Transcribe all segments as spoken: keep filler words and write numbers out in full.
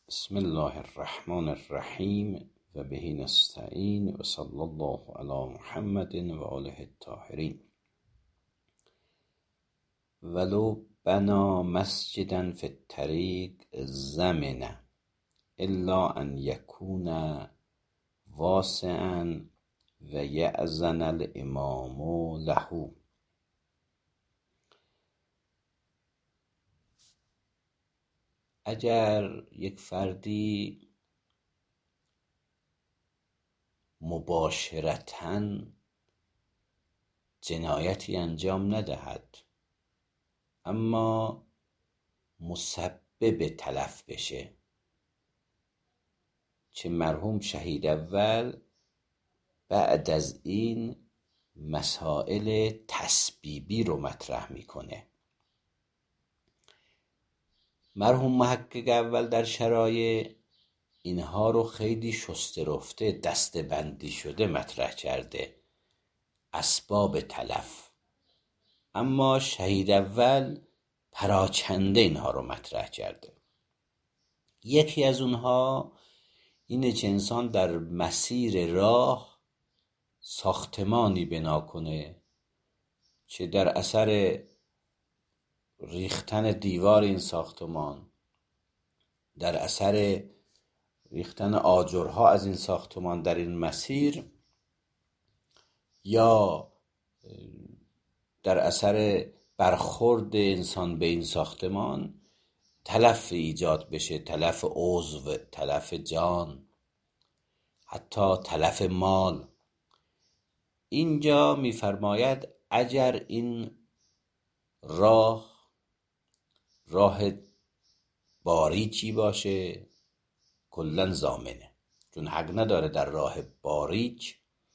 بسم الله الرحمن الرحیم و به نستعین و صلی الله علی محمد و آله الطاهرین. ولو بنا مسجدا فی الطریق زمن الا ان یکون واسعا و یأذن الامام له. اگر یک فردی مباشرتاً جنایتی انجام ندهد اما مسبب تلف بشه، چه مرحوم شهید اول بعد از این مسائل تسبیبی رو مطرح میکنه. مرحوم محقق اول در شرایع اینها رو خیلی شسته رفته دسته بندی شده مطرح کرده، اسباب تلف، اما شهید اول پراکنده اینها رو مطرح کرده. یکی از اونها اینه که انسان در مسیر راه ساختمانی بنا کنه که در اثر ریختن دیوار این ساختمان، در اثر ریختن آجرها از این ساختمان در این مسیر، یا در اثر برخورد انسان به این ساختمان تلف ایجاد بشه، تلف عضو، تلف جان، حتی تلف مال. اینجا می‌فرماید اگر این راه راه باریکی باشه کلن ضامنه، چون حق نداره در راه باریک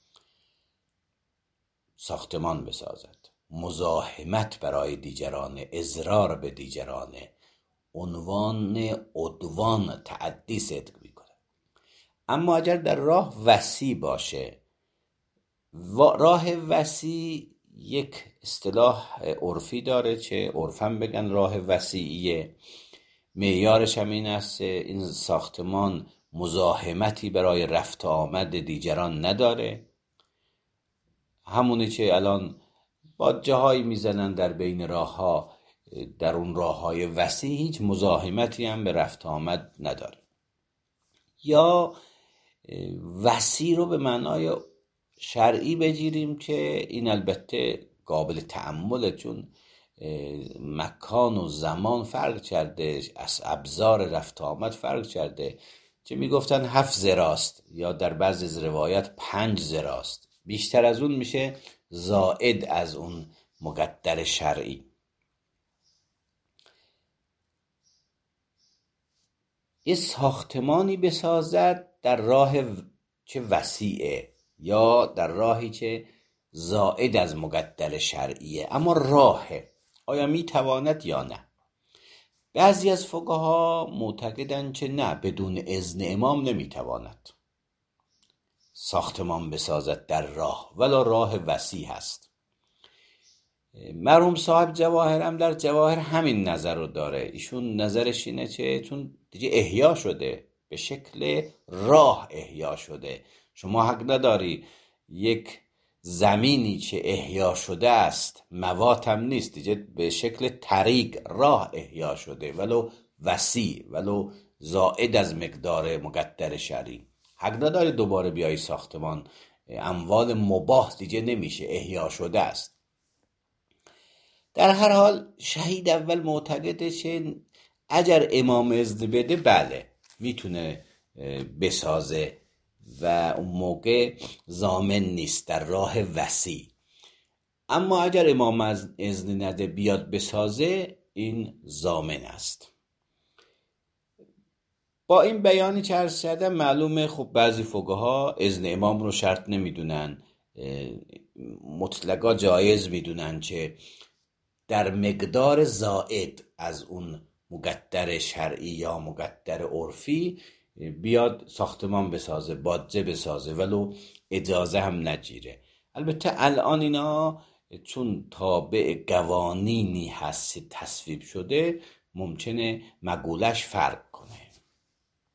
ساختمان بسازد، مزاحمت برای دیگران، اضرار به دیگران، عنوان عدوان تعدی صدق میکنه. اما اگر در راه وسیع باشه، راه وسیع یک اصطلاح عرفی داره که عرفاً بگن راه وسیعیه، معیارش هم این است این ساختمان مزاحمتی برای رفت آمد دیگران نداره، همونی که الان باجه هایی میزنن در بین راه ها، در اون راه های وسیع هیچ مزاحمتی هم به رفت آمد نداره. یا وسیع رو به معنای شرعی بگیریم که این البته قابل تأمله، چون مکان و زمان فرق کرده، از ابزار رفت آمد فرق کرده، که میگفتن هفت زراست یا در بعضی از روایات پنج زراست، بیشتر از اون میشه زائد از اون مقدر شرعی. این ساختمانی بسازد در راه که وسیعه یا در راهی که زائد از مقدر شرعیه، اما راهه، آیا میتواند یا نه؟ بعضی از فقها معتقدند که نه، بدون اذن امام نمیتواند ساختمان بسازد در راه، ولی راه وسیع هست. مرحوم صاحب جواهر هم در جواهر همین نظر رو داره. ایشون نظرش اینه که چون دیگه احیا شده، به شکل راه احیا شده، شما حق نداری یک زمینی که احیا شده است، موات هم نیست، دیگه به شکل طریق راه احیا شده، ولو وسیع، ولو زائد از مقدار مقدر شرعی، حق نداری دوباره بیای ساختمان، اموال مباح دیگه نمیشه، احیا شده است. در هر حال شهید اول معتقده که اگر امام اذن بده بله میتونه بسازه و اون موقع ضامن نیست در راه وسیع، اما اگر امام از اذن نده بیاد بسازه این ضامن است. با این بیانی که عرض کردم معلومه خب بعضی فقها اذن امام رو شرط نمیدونن، مطلقا جایز میدونن که در مقدار زائد از اون مقدر شرعی یا مقدر عرفی بیاد ساختمان بسازه، باجه بسازه، ولو اجازه هم نگیره. البته الان اینا چون تابع قوانینی هست تصویب شده، ممکنه مقولش فرق کنه.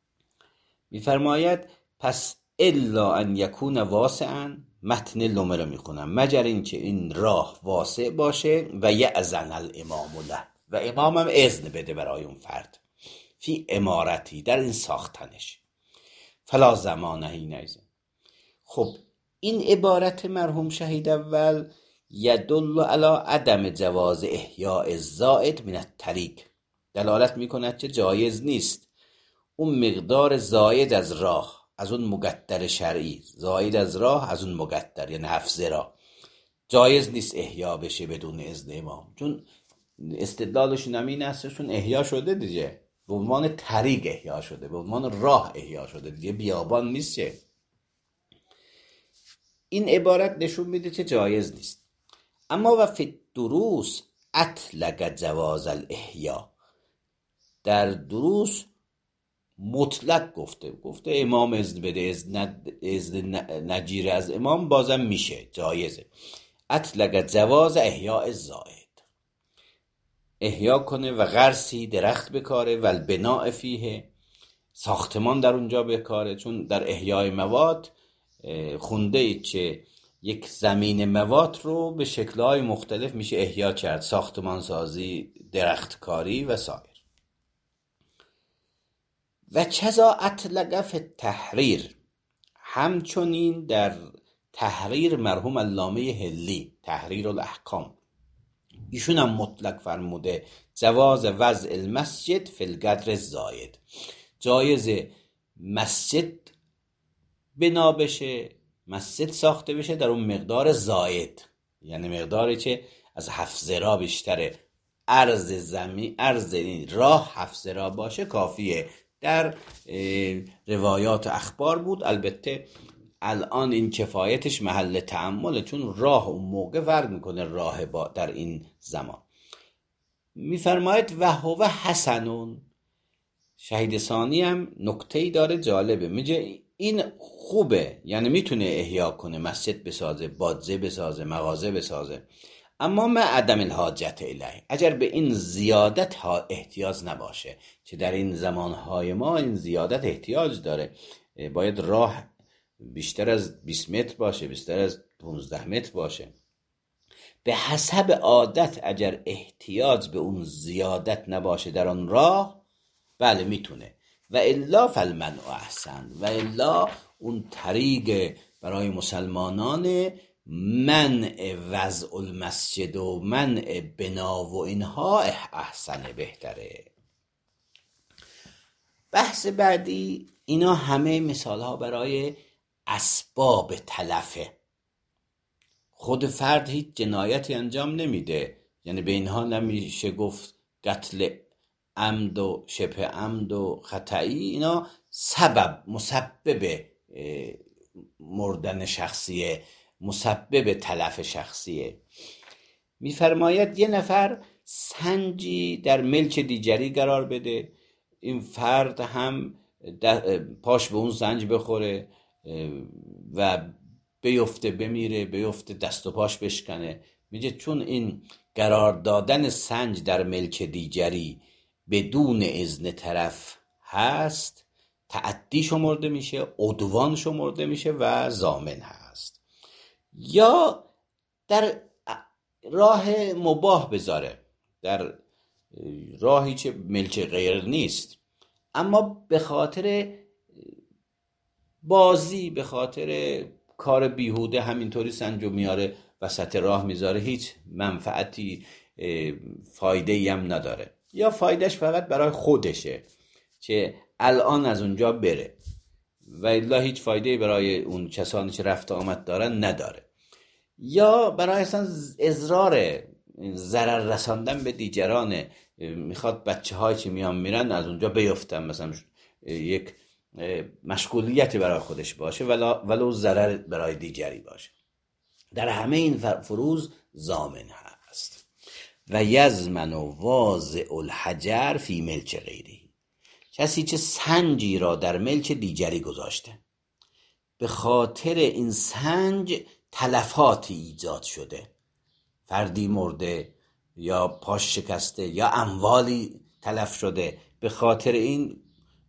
میفرماید پس الا ان یکون واسعا، متن لومه رو میخونم، مگر این که این راه واسع باشه و یأذن الامام له، و امام هم اذن بده برای اون فرد، فی امارتی، در این ساختنش، فلا زمانه حینئذ. خب این عبارت مرحوم شهید اول یدل علی عدم جواز احیاء الزائد من الطریق، دلالت میکند که جایز نیست اون مقدار زاید از راه، از اون مقدر شرعی، زاید از راه از اون مقدر، یعنی حفظ راه، جایز نیست احیا بشه بدون اذن امام. چون استدلالشون هم این است چون احیا شده دیگه، به عنوان طریق احیا شده، به عنوان راه احیا شده دیگه، بیابان نیست. این عبارت نشون میده که جایز نیست. اما و فی دروس اطلق جواز الاحیا، در دروس مطلق گفته گفته امام اذن بده، اذن نجیر از امام بازم میشه، جایزه. اطلق جواز احیاء الزائد، احیا کنه و غرسی درخت بکاره، و البناء فیه، ساختمان در اونجا بکاره. چون در احیای مواد خونده اید که یک زمین مواد رو به شکل‌های مختلف میشه احیا کرد، ساختمان سازی، درخت کاری و سایر. و کذا اطلق فی التحریر، همچنین در تحریر مرحوم علامه حلی، تحریر الاحکام، ایشون هم مطلق فرموده جواز وضع المسجد فی القدر الزاید، جایز مسجد بنا بشه، مسجد ساخته بشه در اون مقدار زاید، یعنی مقداری که از هفت ذراع بیشتره، عرض زمین، عرض راه هفت ذراع باشه کافیه. در روایات اخبار بود. البته الان این کفایتش محل تأمله، چون راه اون موقع فرق میکنه راه با در این زمان. میفرماید و هو حسنون، شهید ثانی هم نکته‌ای داره جالبه، میگه این خوبه، یعنی میتونه احیا کنه، مسجد بسازه، بادزه بسازه، مغازه بسازه، اما ما عدم الحاجت الیه، اگر به این زیادت ها احتیاج نباشه، که در این زمانهای ما این زیادت احتیاج داره، باید راه بیشتر از بیست متر باشه، بیشتر از پانزده متر باشه. به حسب عادت اگر احتیاج به اون زیادت نباشه در آن راه، بله میتونه. و الا فالمنع احسن، و الا اون طریق برای مسلمانان منع وضع المسجد و منع بنا و اینها احسنه، بهتره. بحث بعدی، اینا همه مثال ها برای اسباب تلفه. خود فرد هیچ جنایتی انجام نمیده، یعنی به اینها نمیشه گفت قتل عمد و شبه عمد و خطایی، اینا سبب، مسبب مردن شخصیه، مسبب تلف شخصیه. میفرماید یه نفر سنجی در ملک دیگری قرار بده، این فرد هم پاش به اون سنج بخوره و بیفته، بمیره، بیفته، دست و پاش بشکنه. میگه چون این قرار دادن سنج در ملک دیگری بدون اذن طرف هست، تعدی شمرده میشه، عدوان شمرده میشه و ضامن هست. یا در راه مباح بذاره، در راهی که ملک غیر نیست، اما به خاطر بازی، به خاطر کار بیهوده همینطوری سنجو میاره وسط راه میذاره، هیچ منفعتی، فایده‌ای هم نداره، یا فایدهش فقط برای خودشه که الان از اونجا بره، و الا هیچ فایده‌ای برای اون کسانی که رفت آمد دارن نداره. یا برای اصلا اضرار، ضرر رساندن به دیگران، میخواد بچه هایی که میان میرن از اونجا بیفتن، مثلا یک مشغولیتی برای خودش باشه ولو ضرر برای دیگری باشه. در همه این فروض ضامن هست. و یضمن واضع الحجر فی ملک غیری، کسی که سنجی را در ملک دیگری گذاشته، به خاطر این سنج تلفاتی ایجاد شده، فردی مرده یا پاش شکسته یا اموالی تلف شده، به خاطر این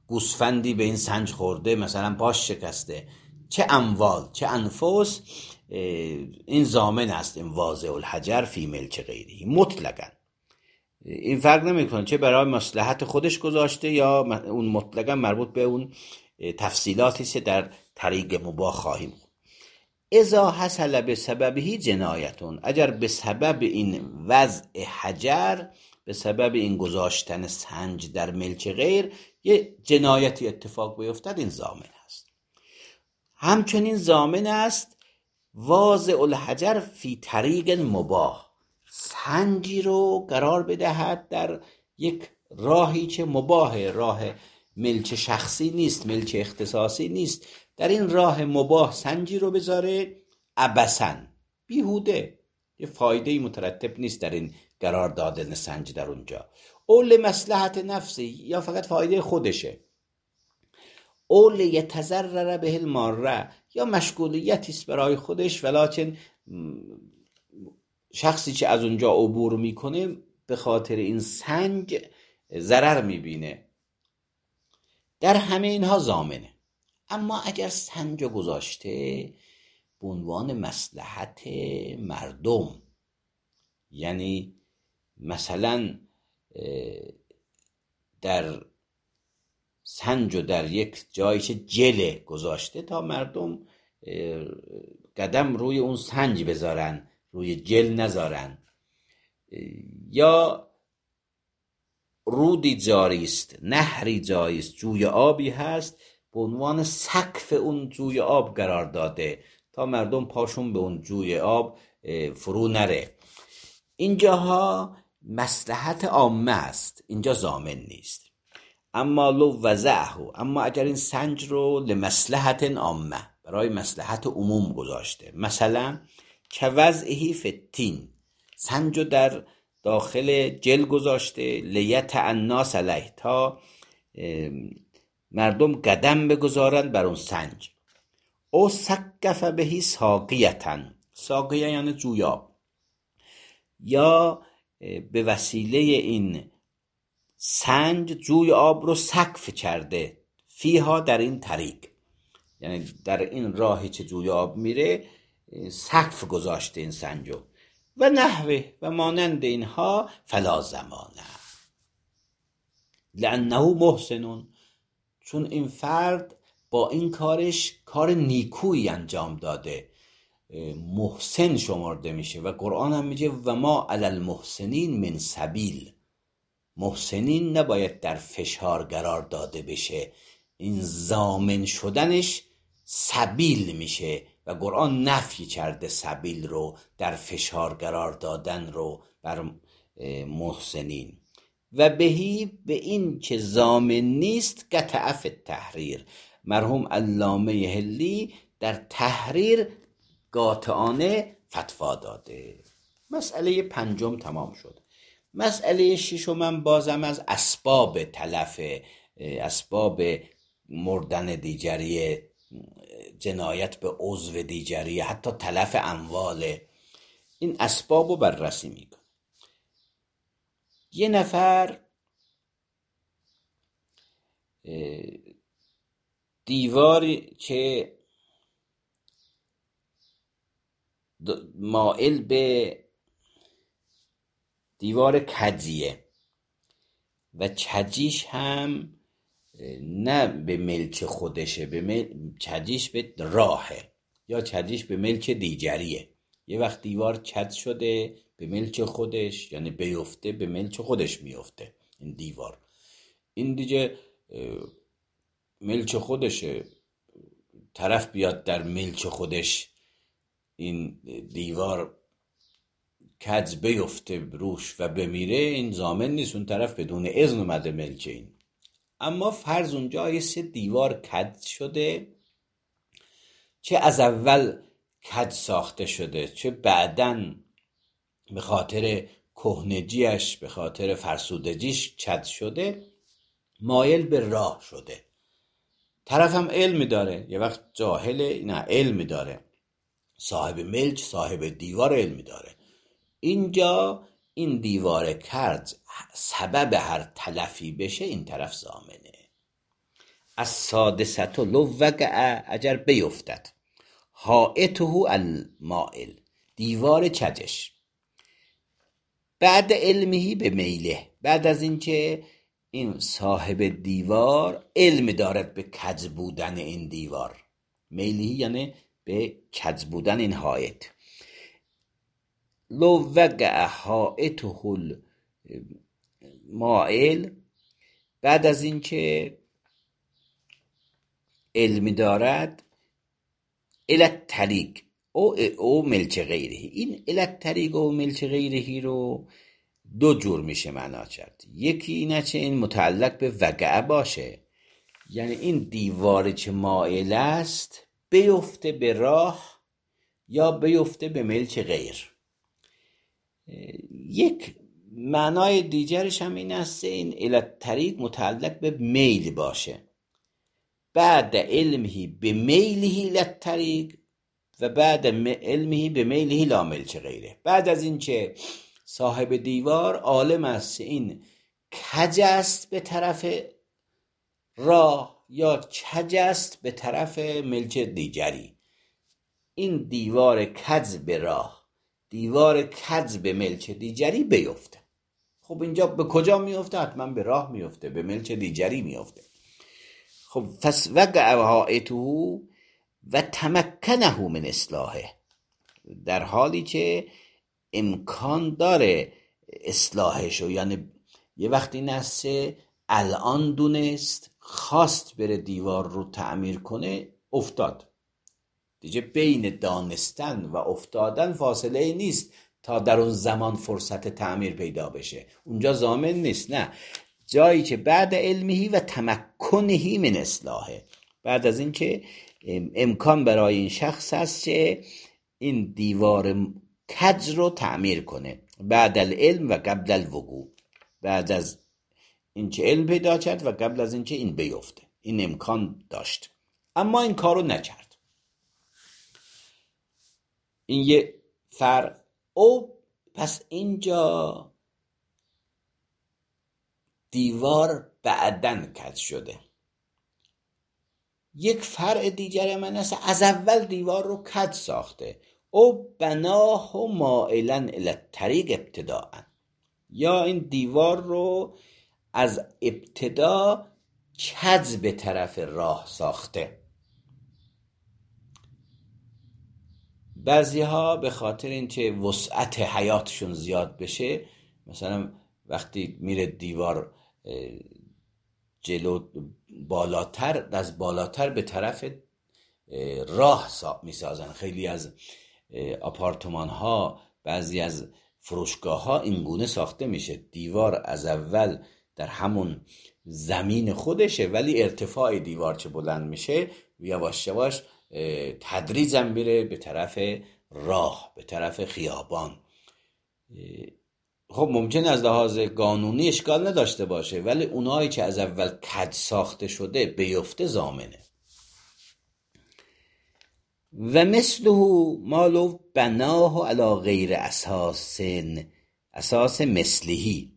گوسفندی به این سنج خورده، مثلا پاش شکسته، چه اموال چه انفس، این ضامن است این واضع الحجر فی ملک غیری مطلقاً. این فرق نمیکنه چه برای مصلحت خودش گذاشته یا اون مطلقاً مربوط به اون تفصیلاتی که در طریق مباح خواهیم. اذا حصل به سببه جنایتون، اگر به سبب این وضع حجر، به سبب این گذاشتن سنج در ملک غیر یه جنایتی اتفاق بیفتد، این ضامن است. همچنین ضامن است واضع الحجر فی طریق مباح، سنجی رو قرار بدهد در یک راهی که مباح، راه ملک شخصی نیست، ملک اختصاصی نیست، در این راه مباح سنجی رو بذاره عبثاً، بیهوده، یه فایده‌ای مترتب نیست در این قرار دادن سنج در اونجا، او لمصلحت نفسی، یا فقط فایده خودشه، او لیتضرر به الماره، یا مشغولیتی است برای خودش، ولکن شخصی که از اونجا عبور میکنه به خاطر این سنج ضرر میبینه، در همه اینها ضامنه. اما اگر سنج گذاشته به عنوان مصلحت مردم، یعنی مثلا در سنج و در یک جایی که جله گذاشته تا مردم قدم روی اون سنج بذارن، روی جل نذارن، یا رودی جاری است، نهری جاری است، جوی آبی هست، به عنوان سقف اون جوی آب قرار داده تا مردم پاشون به اون جوی آب فرو نره. اینجاها مصلحت عامه است، اینجا ضامن نیست. اما لو وضعه، اما اگر این سنج رو لمصلحت عامه، برای مصلحت عموم گذاشته، مثلا که وضعه فتین، سنج رو در داخل جل گذاشته، لیت الناس علیه، تا مردم قدم بگذارن بر اون سنج، او سقف بهی ساقیتن، ساقیه یعنی جویاب، یا به وسیله این سنج جوی آب رو سقف کرده، فیها در این طریق، یعنی در این راهی که جوی آب میره سقف گذاشته این سنجو، و نحوه و مانند اینها، فلا زمانه لانه محسنون، چون این فرد با این کارش کار نیکویی انجام داده، محسن شمرده میشه، و قرآن هم میگه و ما علی المحسنین من سبیل، محسنین نباید در فشار قرار داده بشه، این ضامن شدنش سبیل میشه و قرآن نفی کرده سبیل رو، در فشار قرار دادن رو بر محسنین. و بهی، به این که ضامن نیست، قطع فی التحریر، مرحوم علامه حلی در تحریر قاطعانه فتوا داده. مسئله پنجم تمام شد. مسئله ششم من بازم از اسباب تلف، اسباب مردن دیگری، جنایت به عضو دیگری، حتی تلف اموال، این اسباب رو بررسی میکنه. یه نفر دیواری که مائل به دیوار کجیه و کجیش هم نه به ملک خودشه، به مل... کجیش به راهه، یا کجیش به ملک دیگریه. یه وقت دیوار کج شده به ملک خودش، یعنی بیفته به ملک خودش میفته این دیوار، این دیگه ملک خودشه، طرف بیاد در ملک خودش این دیوار کج بیفته روش و بمیره، این ضامن نیست، اون طرف بدون اذن اومده ملک این. اما فرض اونجا یه سه دیوار کج شده، چه از اول کج ساخته شده، چه بعدن به خاطر کهنگیش، به خاطر فرسودگیش کج شده، مایل به راه شده. طرف هم علمی داره، یه وقت جاهله، نه علمی داره، صاحب ملک، صاحب دیوار علمی داره. اینجا این دیوار کج سبب هر تلفی بشه، این طرف ضامنه. از سادست لو وقع اگر بیفتد حائطه المائل دیوار کجش بعد علمه به میله بعد از اینکه این صاحب دیوار علم دارد به کج بودن این دیوار میلی یعنی به کج بودن این حائط لو وقع حائطه المائل بعد از اینکه علم دارد علت طریق او او ملک غیره این علت طریق و ملک غیره رو دو جور میشه معنا کرد یکی اینه که این متعلق به وقع باشه یعنی این دیواری که مائل است بیفته به راه یا بیفته به ملک غیر یک معنای دیگرش هم این است این علت طریق متعلق به میل باشه بعد علمه به میله علت طریق و بعد علمه به میله لا ملک غیره بعد از این که صاحب دیوار عالم است این کج است به طرف راه یا کج است به طرف ملک دیگری این دیوار کج به راه دیوار کج به ملک دیگری بیفته خب اینجا به کجا میفته؟ حتما به راه میفته به ملک دیگری میفته خب پس وقع حائطه و تمکنه من اصلاحه در حالی که امکان داره اصلاحشو یعنی یه وقتی نسه الان دونست خواست بره دیوار رو تعمیر کنه افتاد دیگه بین دانستن و افتادن فاصله نیست تا در اون زمان فرصت تعمیر پیدا بشه اونجا ضامن نیست نه جایی که بعد علمهی و تمکنهی من اصلاحه بعد از این که امکان برای این شخص هست که این دیوار کج رو تعمیر کنه بعد العلم و قبل الوقوع بعد از این که علم پیدا کرد و قبل از این که این بیفته این امکان داشت اما این کارو نکرد این یه فرق او پس اینجا دیوار بعدن کج شده یک فرع دیگر من است از اول دیوار رو کج ساخته او بناه و مائلا الی الطریق ابتداء یا این دیوار رو از ابتدا کج به طرف راه ساخته بعضی ها به خاطر اینکه وسعت حیاتشون زیاد بشه مثلا وقتی میره دیوار جلو بالاتر از بالاتر به طرف راه میسازن خیلی از آپارتمان ها بعضی از فروشگاه ها اینگونه ساخته میشه دیوار از اول در همون زمین خودشه ولی ارتفاع دیوار چه بلند میشه یواش یواش تدریجاً میره به طرف راه به طرف خیابان خب ممکن از لحاظ قانونی اشکال نداشته باشه ولی اونایی که از اول کج ساخته شده بیفته ضامنه و مثله ما لو بناه علی غیر اساس اساس مثلهی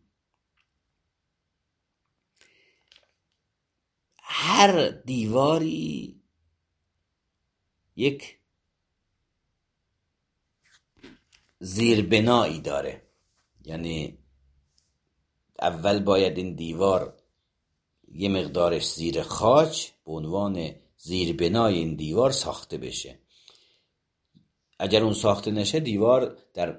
هر دیواری یک زیربنایی داره یعنی اول باید این دیوار یه مقدارش زیر خاک به عنوان زیربنای این دیوار ساخته بشه اگر اون ساخته نشه دیوار در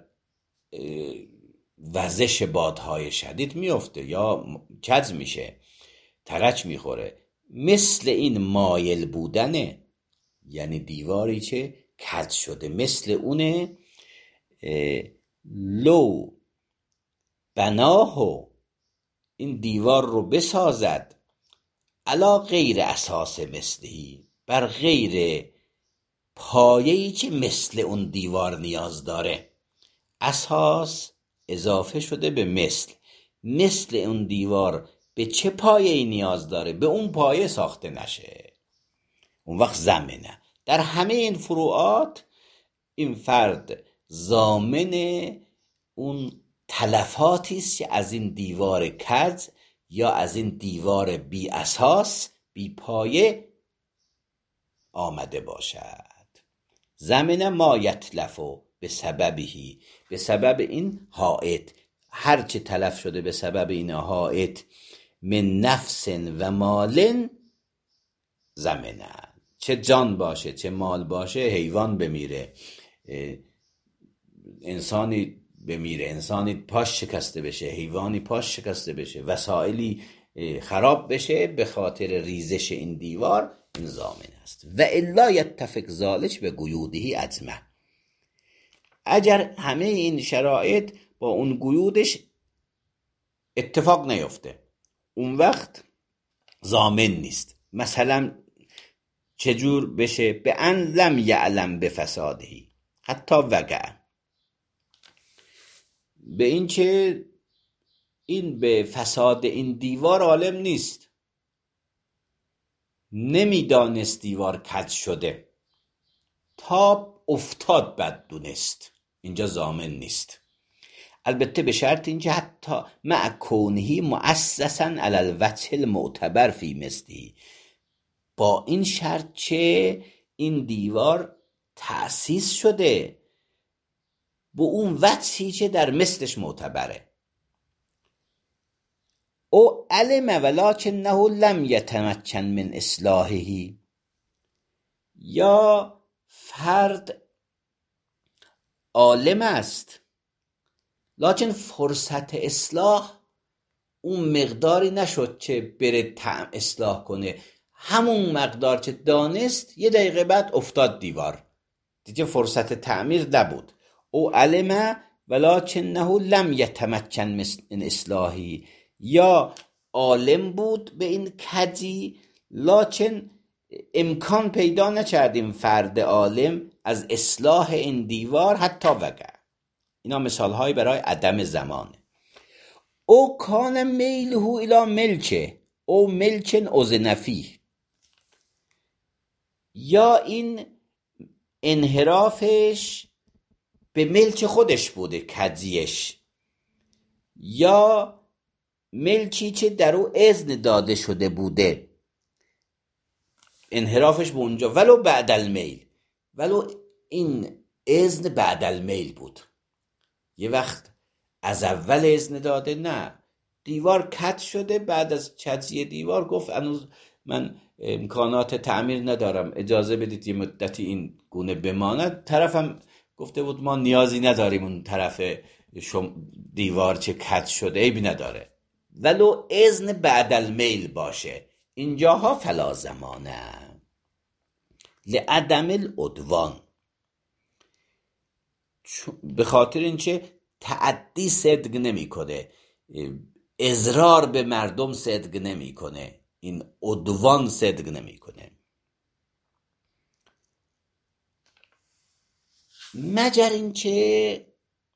وزش بادهای شدید میفته یا کج میشه ترک میخوره مثل این مایل بودنه یعنی دیواری که کج شده مثل اونه لو بناهو این دیوار رو بسازد علا غیر اساس مثلی بر غیر پایه‌ای که مثل اون دیوار نیاز داره اساس اضافه شده به مثل مثل اون دیوار به چه پایه‌ای نیاز داره به اون پایه ساخته نشه اون وقت ضامنه در همه این فروعات این فرد ضامن اون تلفاتی است که از این دیوار کج یا از این دیوار بی اساس بی پایه آمده باشد. زمن ما یتلفو به سببهی، به سبب این حائط، هرچه تلف شده به سبب این حائط، من نفس و مال زمنن، چه جان باشه چه مال باشه، حیوان بمیره، انسانی بمیره، انسانی پاش شکسته بشه، حیوانی پاش شکسته بشه، وسایلی خراب بشه به خاطر ریزش این دیوار، این ضامن است. و الا یتفق ذالک به قیودهی اجمع، اگر همه این شرایط با اون قیودش اتفاق نیفته، اون وقت ضامن نیست. مثلا چجور بشه؟ به ان لم یعلم به فسادهی حتی وقع، به این چه این به فساد این دیوار عالم نیست، نمیدانست دیوار کج شده تا افتاد بد دونست، اینجا ضامن نیست. البته به شرط اینکه حتی مع کونه مؤسسا علی الوجه المعتبر فی مثلی، با این شرط چه این دیوار تأسیس شده با اون وجهی که در مثلش معتبره. او علم ولکنه لم یتمکن من اصلاحه، یا فرد عالم است لکن فرصت اصلاح اون مقداری نشد که بره تعم اصلاح کنه، همون مقدار که دانست یه دقیقه بعد افتاد دیوار، دیگه فرصت تعمیر نبود. او علم ولکنه لم یتمکن من اصلاحی، یا عالم بود به این کجی لکن امکان پیدا نکردیم فرد عالم از اصلاح این دیوار حتی وقع. اینا مثال های برای عدم زمانه. او کان میله الی ملکه او ملکن اذنفی، یا این انحرافش به ملک خودش بوده کجیش، یا ملکی که در او اذن داده شده بوده، انحرافش به اونجا ولو بعد المیل، ولو این اذن بعد المیل بود، یه وقت از اول اذن داده، نه دیوار کج شده، بعد از کجی دیوار گفت هنوز من امکانات تعمیر ندارم، اجازه بدید یه مدتی این گونه بماند. طرفم گفته بود ما نیازی نداریم اون طرف دیوار چه کج شده، عیبی نداره، ولو اذن بعد المیل باشه، اینجاها فلا زمانه لعدم العدوان، به خاطر اینکه تعدی صدق نمی کنه، اضرار به مردم صدق نمی کنه، این عدوان صدق نمی کنه، مگر اینکه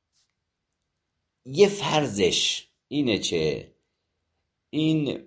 یه فرضش اینه که این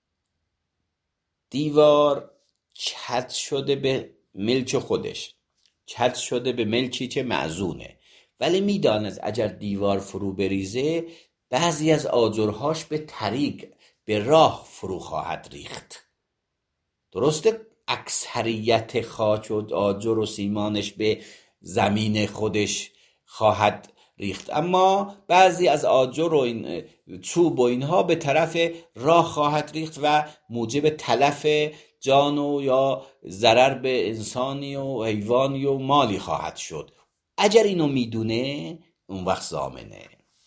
دیوار کج شده به ملک خودش، کج شده به ملکی که معزونه، ولی میداند اگر دیوار فرو بریزه بعضی از آجرهاش به طریق به راه فرو خواهد ریخت. درسته اکثریت خاک و آجر و سیمانش به زمین خودش خواهد ریخت، اما بعضی از آجر و این چوب و اینها به طرف راه خواهد ریخت و موجب تلف جان و یا ضرر به انسانی و حیوانی و مالی خواهد شد. اگر اینو میدونه اون وقت ضامنه.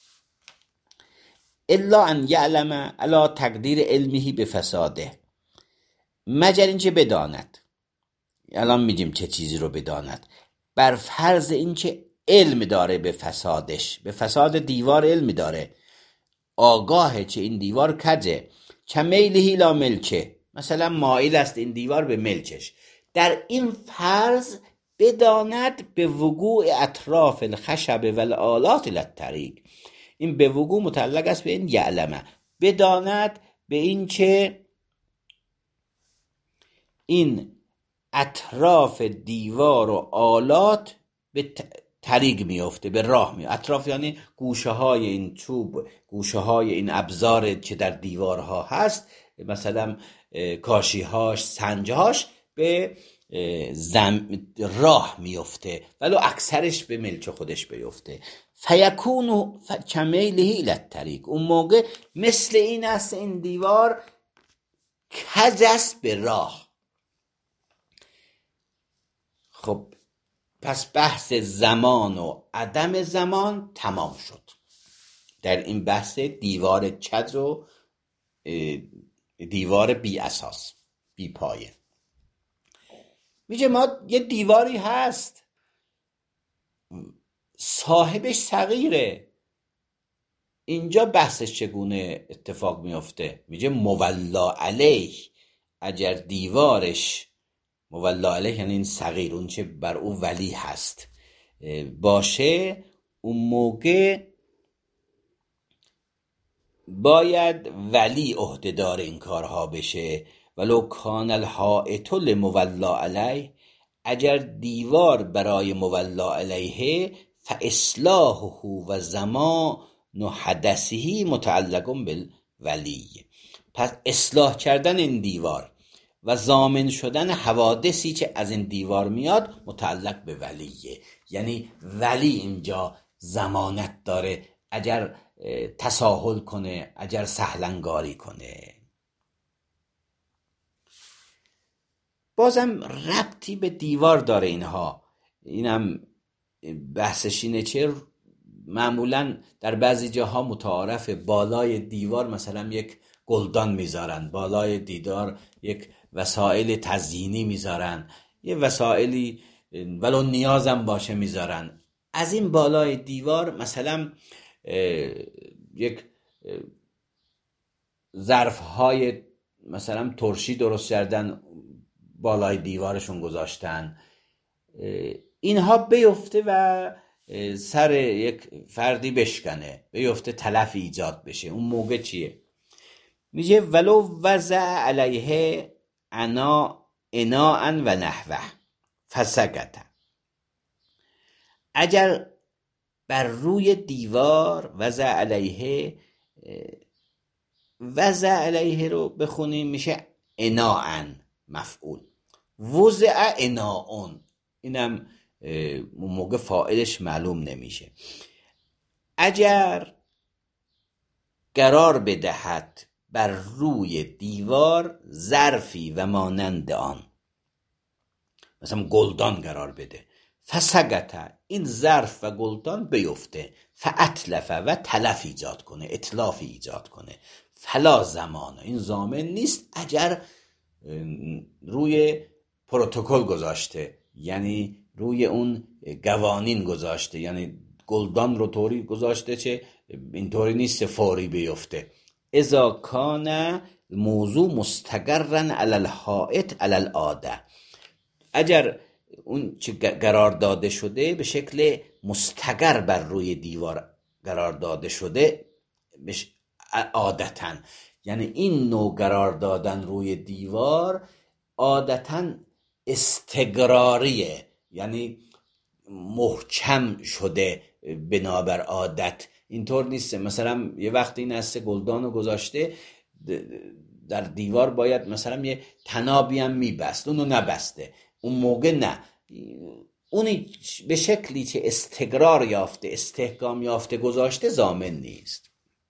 الا ان یعلم علی تقدیر علمه به فساده، مگر اینکه بداند، الان میگیم چه چیزی رو بداند، بر فرض اینکه علم داره به فسادش، به فساد دیوار علم داره، آگاهه که این دیوار کجه، کمیله لا ملکه، مثلا مایل است این دیوار به ملکش، در این فرض بداند به وقوع اطراف الخشب و الآلات للطریق، این به وقوع متعلق است به این یعلمه، بداند به این که این اطراف دیوار و آلات به طریق میفته، به راه میفته. اطراف یعنی گوشه های این چوب، گوشه های این ابزار که در دیوارها هست، مثلا کاشیهاش، سنجهاش به زم... راه میفته، ولو اکثرش به ملک خودش بیفته. فیکون کمیله الی الطریق، اون موقع مثل این است این دیوار کج است به راه. خب پس بحث زمان و عدم زمان تمام شد در این بحث دیوار کج و دیوار بی اساس، بی پایه. میگه ما یه دیواری هست صاحبش صغیره، اینجا بحثش چگونه اتفاق میفته؟ میگه مولا علیه، اگر دیوارش مولا علیه یعنی این صغیر، اون چه بر او ولی هست باشه، اون موقع باید ولی عهدهدار این کارها بشه. ولو کان الحائط لمولا علیه، اگر دیوار برای مولا علیه، فاصلاحه و زمان حدثه متعلق بالولی، پس اصلاح کردن این دیوار و ضامن شدن حوادثی که از این دیوار میاد متعلق به ولیه. یعنی ولی اینجا ضمانت داره اگر تساهل کنه، اگر سهلنگاری کنه. بازم ربطی به دیوار داره اینها، اینم بحثش اینه چه معمولا در بعضی جاها متعارف بالای دیوار مثلا یک گلدان میذارن، بالای دیوار یک وسایل تزیینی میذارن، یه وسایلی ولو نیازم باشه میذارن. از این بالای دیوار مثلا یک ظرف های مثلا ترشی درست کردن بالای دیوارشون گذاشتن، اینها بیفته و سر یک فردی بشکنه، بیفته تلف ایجاد بشه، اون موقع چیه؟ میگه ولو وضع علیه انا اناء و نحوه فسکت، اگر بر روی دیوار وضع علیه، وضع علیه رو بخونیم میشه اناء مفعول، وضع اناء اینم موقع فاعلش معلوم نمیشه. اگر قرار بدهد بر روی دیوار ظرفی و مانند آن، مثلا گلدان قرار بده، فسقط، این ظرف و گلدان بیفته، فاتلف و تلف ایجاد کنه، اتلاف ایجاد کنه، فلا زمان، این ضامن نیست اگر روی پروتکل گذاشته، یعنی روی اون قوانین گذاشته، یعنی گلدان رو طوری گذاشته چه اینطوری نیست فوری بیفته. اذا کان موضوع مستقرا علی الحائط علی العاده، اگر اون چه قرار داده شده به شکل مستقر بر روی دیوار قرار داده شده عادتاً، یعنی این نوع قرار دادن روی دیوار عادتاً استقراریه، یعنی محکم شده بنابر عادت. اینطور نیست مثلا یه وقتی این هسته گلدانو گذاشته در دیوار باید مثلا یه تنابی هم میبست، اونو نبسته، اون موقع نه، اونی به شکلی که استقرار یافته استحکام یافته گذاشته ضامن نیست.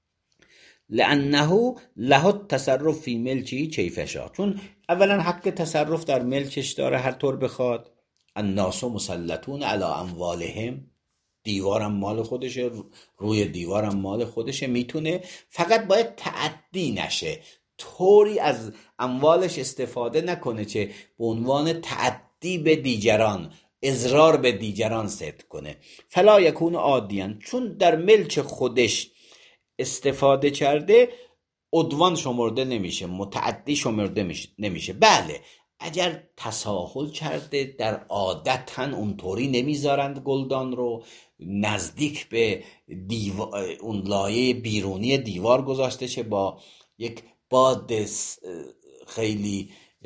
لانه له التصرف فی ملکی کیف شاء، چون اولا حق تصرف در ملکش داره هر طور بخواد. الناس مسلطون علی اموالهم، دیوارم مال خودشه، روی دیوارم مال خودشه، میتونه، فقط باید تعدی نشه، طوری از اموالش استفاده نکنه که به عنوان تعدی به دیگران، اضرار به دیگران صدق کنه. فلا یکون عادیان، چون در ملک خودش استفاده کرده عدوان شمرده نمیشه، متعدی شمرده نمیشه. بله اگر تساهل کرده در عادتاً اونطوری نمیذارند گلدان رو، نزدیک به دیوار اون لایه بیرونی دیوار گذاشته چه با یک باد خیلی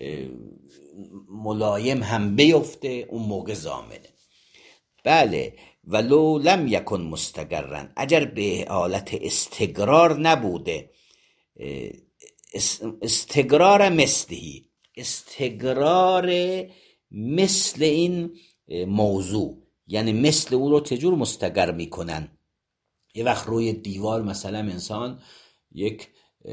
ملایم هم بیفته، اون موقع ضامنه. بله ولو لم یکن مستقرن، اگر به حالت استقرار نبوده، استقرار مثلی، استقرار مثل این موضوع، یعنی مثل او رو چجور مستقر میکنن. یه وقت روی دیوار مثلا انسان یک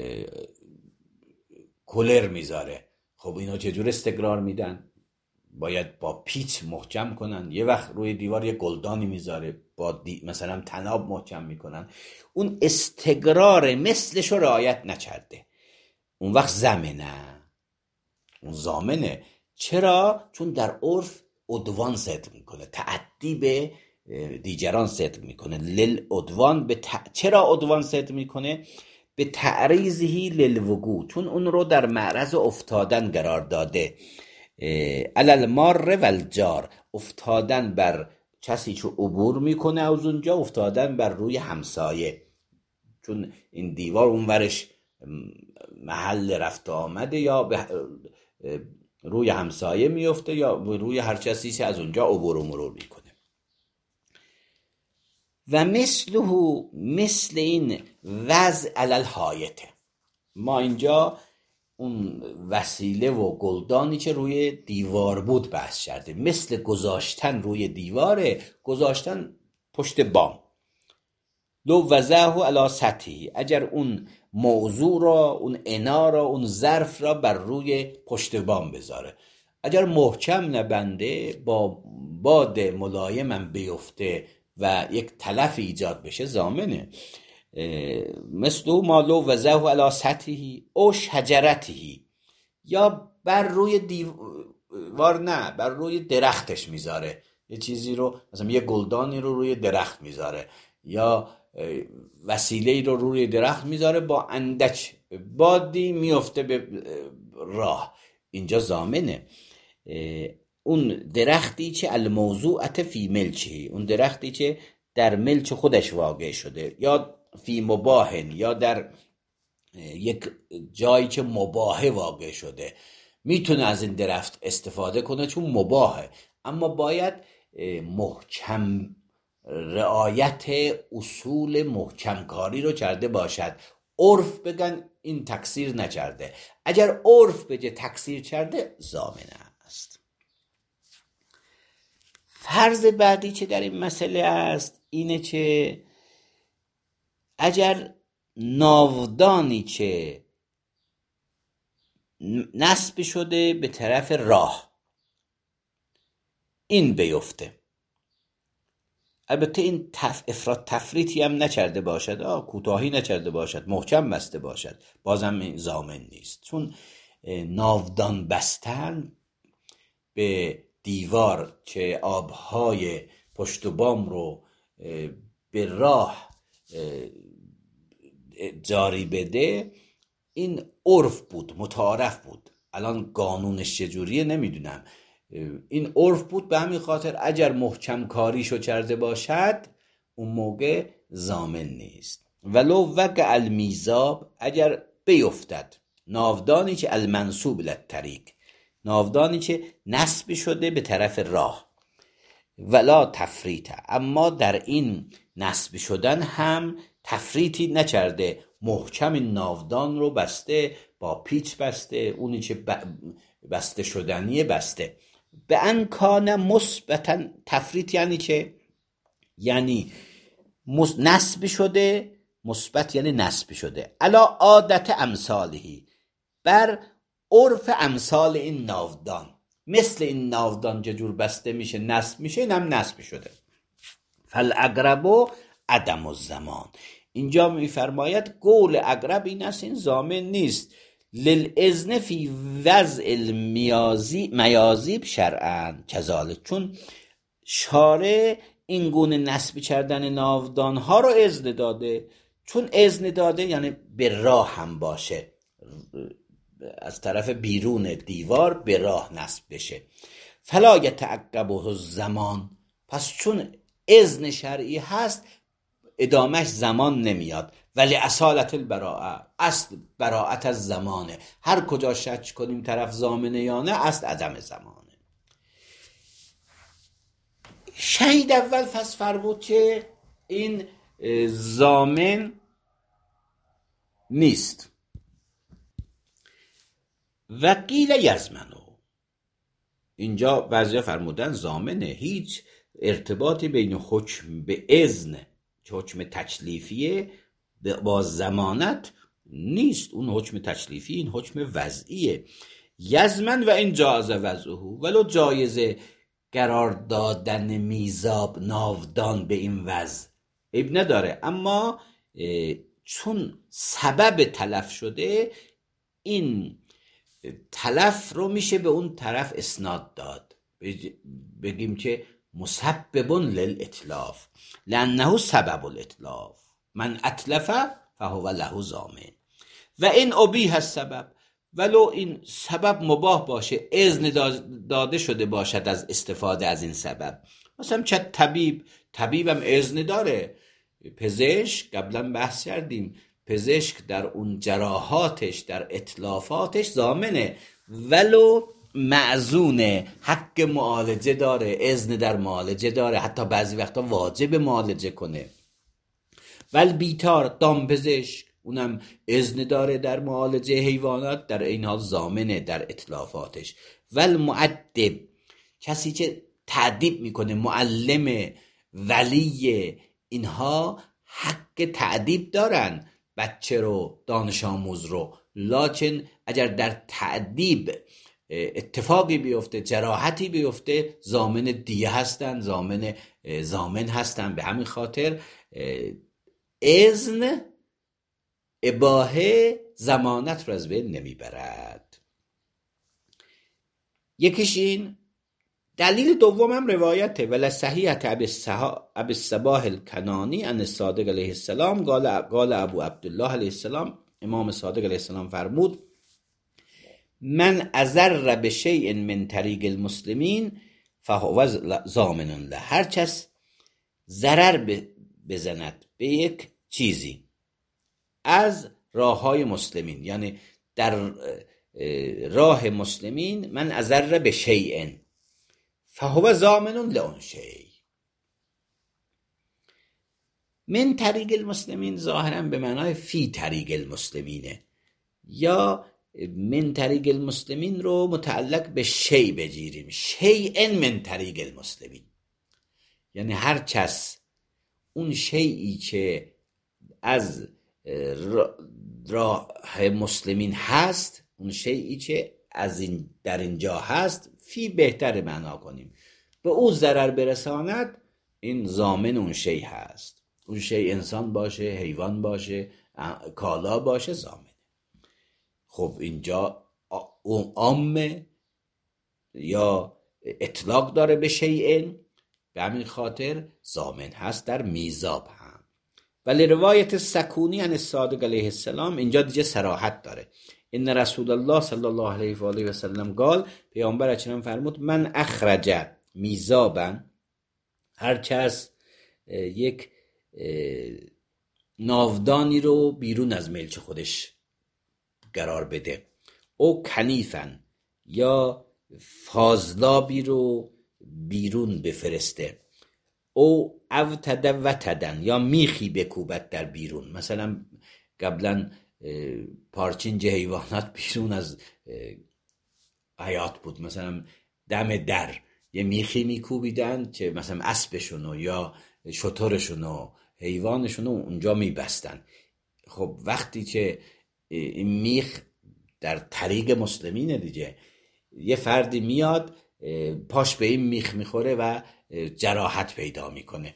کولر میذاره، خب اینو چجور استقرار میدن؟ باید با پیچ محکم کنن. یه وقت روی دیوار یه گلدانی میذاره، با دی... مثلا تناب محکم میکنن. اون استقرار مثلش رو رعایت نکرده، اون وقت زمنه، اون زامنه. چرا؟ چون در عرف عدوان صدق میکنه، تعدی به دیگران صدق میکنه. لل عدوان به ت... چرا عدوان صدق میکنه؟ به تعریضهی للوقوع، چون اون رو در معرض افتادن قرار داده. علل مار و الجار، افتادن بر کسی که عبور میکنه از اونجا، افتادن بر روی همسایه، چون این دیوار اون ورش محل رفت آمده، یا به روی همسایه میفته یا روی هر کسی که از اونجا عبور و مرور میکنه. و مثله، مثل این وضع علل حایته، ما اینجا اون وسیله و گلدانی که روی دیوار بود بحث کرده، مثل گذاشتن روی دیواره، گذاشتن پشت بام. لو وضعه علی سطحی، اگر اون موضوع را، اون انا را، اون ظرف را بر روی پشت بام بذاره، اگر محکم نبنده، با باد ملایمم بیفته و یک تلف ایجاد بشه، ضامنه. مثل ما لو وضعه علی سطحی او شجرتی، یا بر روی دیوار نه، بر روی درختش میذاره، یه چیزی رو مثلا یه گلدانی رو روی درخت میذاره، یا وسیله‌ای رو روی درخت میذاره، با اندک بادی میفته به راه، اینجا ضامنه. اون درختی که الموضوعت فی ملچی، اون درختی که در ملچ خودش واقع شده، یا فی مباهن، یا در یک جایی که مباهه واقع شده، میتونه از این درخت استفاده کنه چون مباهه، اما باید محکم رعایت اصول محکم کاری رو کرده باشد. عرف بگن این تکثیر نکرده، اگر عرف بگه تکثیر کرده، ضامنه است. فرض بعدی چه در این مسئله است اینه که اگر ناودانی که نصب شده به طرف راه این بیفته، البته این تف... افراط تفریطی هم نکرده باشد، آه کوتاهی نکرده باشد، محکم بسته باشد، بازم ضامن نیست، چون ناودان بستن به دیوار که آبهای پشت و بام رو به راه جاری بده، این عرف بود، متعارف بود. الان قانونش چجوریه نمیدونم، این عرف بود، به همین خاطر اگر محکم کاریشو کرده باشد اون موقع ضامن نیست. ولو وقع المیزاب، اگر بیفتد ناودانی که المنصوب للطریق، ناودانی که نصب شده به طرف راه، ولا تفریط، اما در این نصب شدن هم تفریطی نکرده، محکم این ناودان رو بسته، با پیچ بسته، اونی که بسته شدنیه بسته. به انکان مثبتا، تفریط یعنی که یعنی نصب شده، مثبت یعنی نصب شده، علا عادت امثالهی، بر عرف امثال این ناودان، مثل این ناودان جور بسته میشه نصب میشه، این هم نصب شده. فالاقرب عدم الزمان، اینجا میفرماید قول اقرب این است، این ضامن نیست. للاذن فی وضع المیازیب شرعا کذالک، چون شارع این گونه نصب کردن ناودان ها رو اذن داده، چون اذن داده یعنی به راه هم باشه، از طرف بیرون دیوار به راه نصب بشه. فلا یتعقبه الزمان، پس چون اذن شرعی هست ادامش زمان نمیاد. ولی اصالت البراءه، اصل براءت از زمانه، هر کجا شک کنیم طرف ضامنه یا نه، اصل عدم زمانه. شهید اول پس فرمود که این ضامن نیست. و قیل یزمنو، اینجا بعضیا فرمودن ضامنه، هیچ ارتباطی بین حکم به اذن که حکم تکلیفیه با ضمانت نیست. اون حکم تکلیفی، این حکم وضعیه. یزمن و این جاز وضعه، ولو جایزه قرار دادن میزاب ناودان به این وضع عیب نداره، اما چون سبب تلف شده این تلف رو میشه به اون طرف اسناد داد، بگیم که مسبب للاتلاف لانه سبب الاتلاف، من اتلف فهو له ضامن. و این ابیح السبب، ولو این سبب مباح باشه، اذن داده شده باشد از استفاده از این سبب. مثلا چه طبیب، طبیبم اذن داره، پزشک قبلا بحث کردیم، پزشک در اون جراحاتش، در اتلافاتش ضامنه، ولو معزونه، حق معالجه داره، اذن در معالجه داره، حتی بعضی وقتا واجب معالجه کنه. ول بیتار، دامپزشک، اونم اذن داره در معالجه حیوانات، در این حال ضامنه در اتلافاتش. ول معدب، کسی که تعدیب میکنه، معلم، ولی، اینها حق تعدیب دارن بچه رو، دانش آموز رو، لکن اگر در تعدیب اتفاقی بیفته، جراحتی بیفته، ضامن دیه هستن، ضامن ضامن هستن. به همین خاطر اذن اباحه ضمانت رو از بین نمیبرد. یکیش این. دلیل دومم روایته، ولی صحیحت ابی الصباح الکنانی ان الصادق علیه السلام قال قال ابو عبدالله علیه السلام، امام صادق علیه السلام فرمود من اضر بشیء من طریق المسلمین فهو ضامن له، هر کس ضرر بزند به یک چیزی از راه های مسلمین، یعنی در راه مسلمین، من اضر بشیء فهو ضامن لون شیء. من طریق المسلمین ظاهرا به معنای فی طریق المسلمینه، یا من طریق المسلمین رو متعلق به شیء بگیریم، شیء من طریق المسلمین، یعنی هر کس اون شیئی که از راه مسلمین هست، اون شیئی که از این در اینجا هست، فی بهتر معنا کنیم، به او ضرر برساند، این ضامن اون شی هست. اون شی انسان باشه، حیوان باشه، کالا باشه، ضامن. خب اینجا اون عامه یا اطلاق داره به شیء، به همین خاطر ضامن هست در میزاب هم. ولی روایت سکونی عن الصادق علیه السلام اینجا دیگه صراحت داره. ان رسول الله صلی الله علیه و آله و سلم قال، پیامبر اکرم فرمود من اخرج میزابا، هر کس یک ناودانی رو بیرون از ملک خودش قرار بده، او کنیفن، یا فاضلابی رو بیرون بفرسته، او اوتد وتدن، یا میخی بکوبت در بیرون. مثلا قبلا پارچینج حیوانات بیرون از حیات بود، مثلا دم در یه میخی میکوبیدن که مثلا اسبشونو یا شترشونو حیوانشونو اونجا میبستن. خب وقتی که این میخ در طریق مسلمینه دیگه، یه فردی میاد پاش به این میخ میخوره و جراحت پیدا میکنه.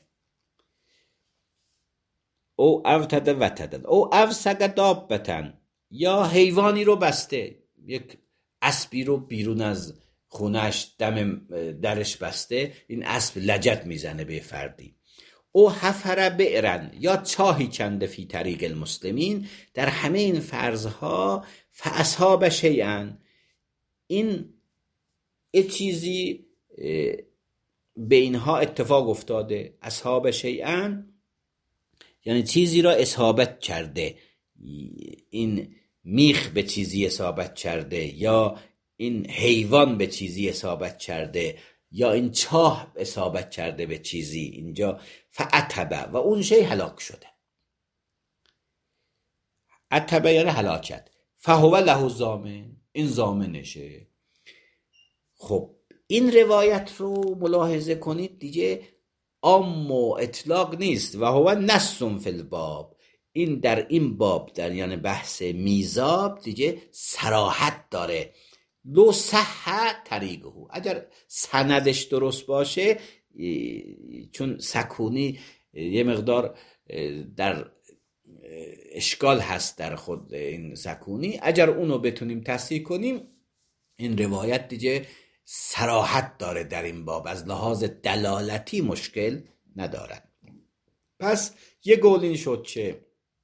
او اوتد وتدن او افسق دابتن، یا حیوانی رو بسته، یک اسبی رو بیرون از خونش دم درش بسته، این اسب لجت میزنه به فردی. او حفر بئرن، یا چاهی کنده فی طریق المسلمین، در همه این فرضها فاصحاب شیئا، این ای چیزی به اینها اتفاق افتاده، اصحاب شیئا یعنی چیزی را اصابت کرده، این میخ به چیزی اصابت کرده، یا این حیوان به چیزی اصابت کرده، یا این چاه اصابت کرده به چیزی، اینجا فعتبه، و اون شی هلاک شده. عتبه یعنی هلاکت. فهو له ضامن، این ضامنشه. خب این روایت رو ملاحظه کنید دیگه عام و اطلاق نیست. و هو نص فی الباب، این در این باب، در یعنی بحث میزاب دیگه صراحت داره. لو صح طریقه، اگر سندش درست باشه، چون سکونی یه مقدار در اشکال هست در خود این سکونی، اگر اونو بتونیم تصحیح کنیم این روایت دیگه صراحت داره در این باب، از لحاظ دلالتی مشکل ندارد. پس یه قول این شد که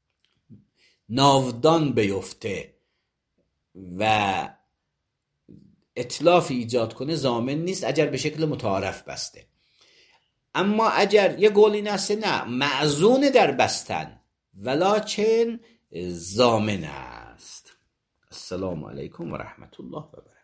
ناودان بیفته و اتلافی ایجاد کنه ضامن نیست اگر به شکل متعارف بسته. اما اگر یه قول این است نه معزون در بستن ولکن ضامن است. السلام علیکم و رحمت الله و برکاته.